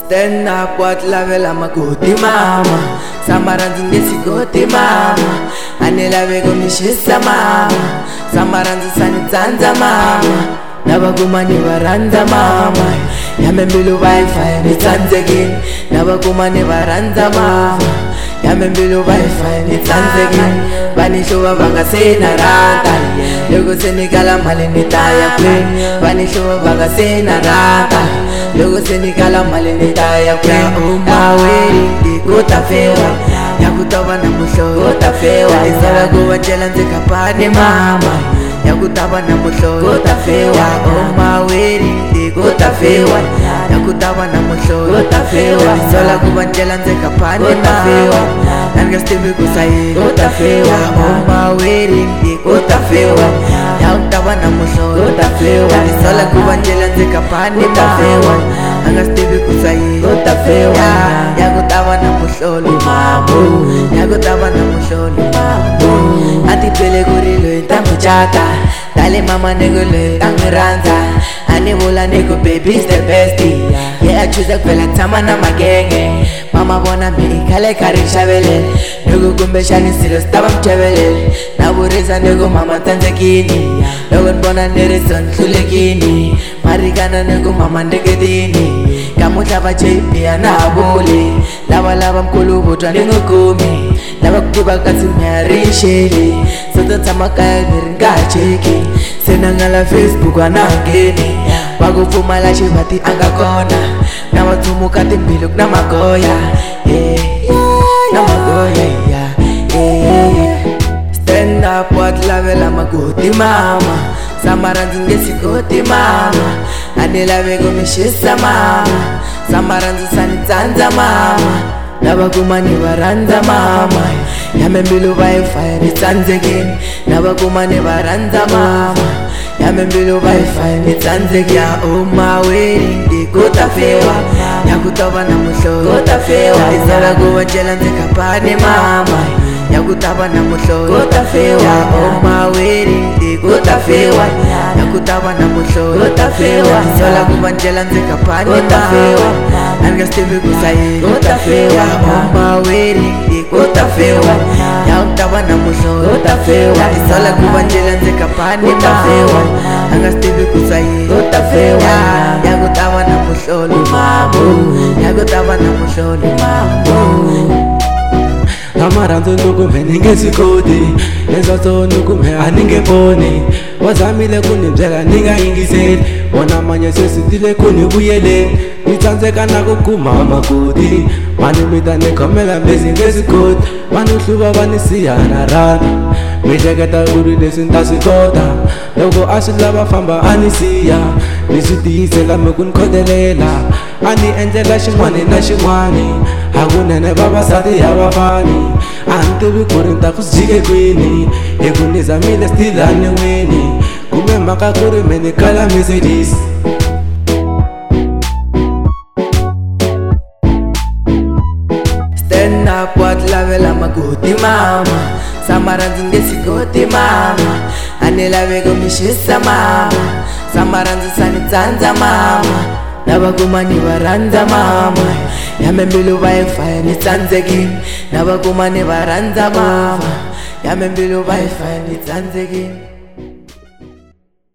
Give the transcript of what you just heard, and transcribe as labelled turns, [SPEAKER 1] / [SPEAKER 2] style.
[SPEAKER 1] Stand up, what lavela magoti mama. Samaranzi ngesigoti mama. Anelave komishisa mama. Samaranzi sanitsanza mama. Nabagumani varanza mama. Yamembilo Wi-Fi nitsanzegin. Nabagumani varanza mama. Yamembilo Wi-Fi nitsanzegin. Banishuwa vangasena rata. Logo senikala mali nitaya kwen. Banishuwa vangasena rata. Logo senikala mali nitaya kwen. Umaweri kutafewa. Yakutaba na musho kutafewa. Isala kuwachela nzikapane mama. Yakutaba na musho kutafewa. Umaweri kutafewa. Yakutaba na musho kutafewa. Isala kuwachela nzikapane mama. Nanga stibi kusayi kutafewa. Umaweri kutafewa. Yakutaba na musho kutafewa. Isala kuwachela nzikapane mama. Nanga stibi kusayi kutafewa. Yakutaba na musholi mamu. Yakutaba na musholi mamu. Ati pele gorilo intango chata. Dale mama nego lo intango ranza. Ani bola nego baby's the bestie. Yeah, I choose a kwela tama na magenge. Mama bona mi ikale kari shabele. Nego kumbe shani silo staba mchebele. Na bureza nego mama tanzekini. Nego bona nereson tulekini. Marikana nego mama ndegedini. Kamuta bachepi anabole. Lava mkulu botwa ningokumi. Lava kukiba kasi mnyarishele. Soto tamakaya niringa cheki. Senangala Facebook anangeni. Wakufuma la shivati angakona. Na watumu kati mbiluk na magoya. Na magoya. Stand up what lavela magoti mama. Samaranzi ngesigoti mama. Anelave komishisa mama. Samaranzi sanitsanza mama. Nabagumani varanza mama. Yamembilo Wi-Fi nitsanzegin. Nabagumani varanza mama. Yamembilo Wi-Fi nitsanzegin. Umaweri kutafewa. Yakutaba na musho kutafewa. Isala kuwachela nzikapane mama. Yakutaba na musho kutafewa. Umaweri kutafewa. Yakutaba na musho kutafewa. Isala kuwachela nzikapane mama. Nanga stibi kusayi kutafewa. Umaweri kutafewa. Yakutaba na musho kutafewa. Isala kuwachela nzikapane mama. Nanga stibi kusayi kutafewa. Yakutaba na musho mamu. Yakutaba na musho mamu.
[SPEAKER 2] Samaranzi nukume ningesigodi. Ezoso nukume aningeponi. Wazamile kunimzela ninga ingiseli. Wona manye sesitile kunibuyele. Nitsanzeka nakukuma magodi. Mani mita nikomela mezi ngesigodi. Mani uhluba vanisiya na rana. Mijeketa urile sintasikota. Loko asilava famba anisiya. Nisitiyisela mekunikodelela. Ani enjela xin'wani na xin'wani. Hakunene vavasati ya vafani. Antivi kuri nta ku jike kwini. Eku nizamile still aniwini. Kume mhaka kuri meni kala messages.
[SPEAKER 1] Stand up what lavela magoti mama. Samaranzi ngesigoti mama. Anelave komishisa mama. Samaranzi sanitsanza mama. Nabagumani varanza mama. Yamembilo Wi-Fi nitsanzegin. Nabagumani varanza mama. Yamembilo Wi-Fi nitsanzegin.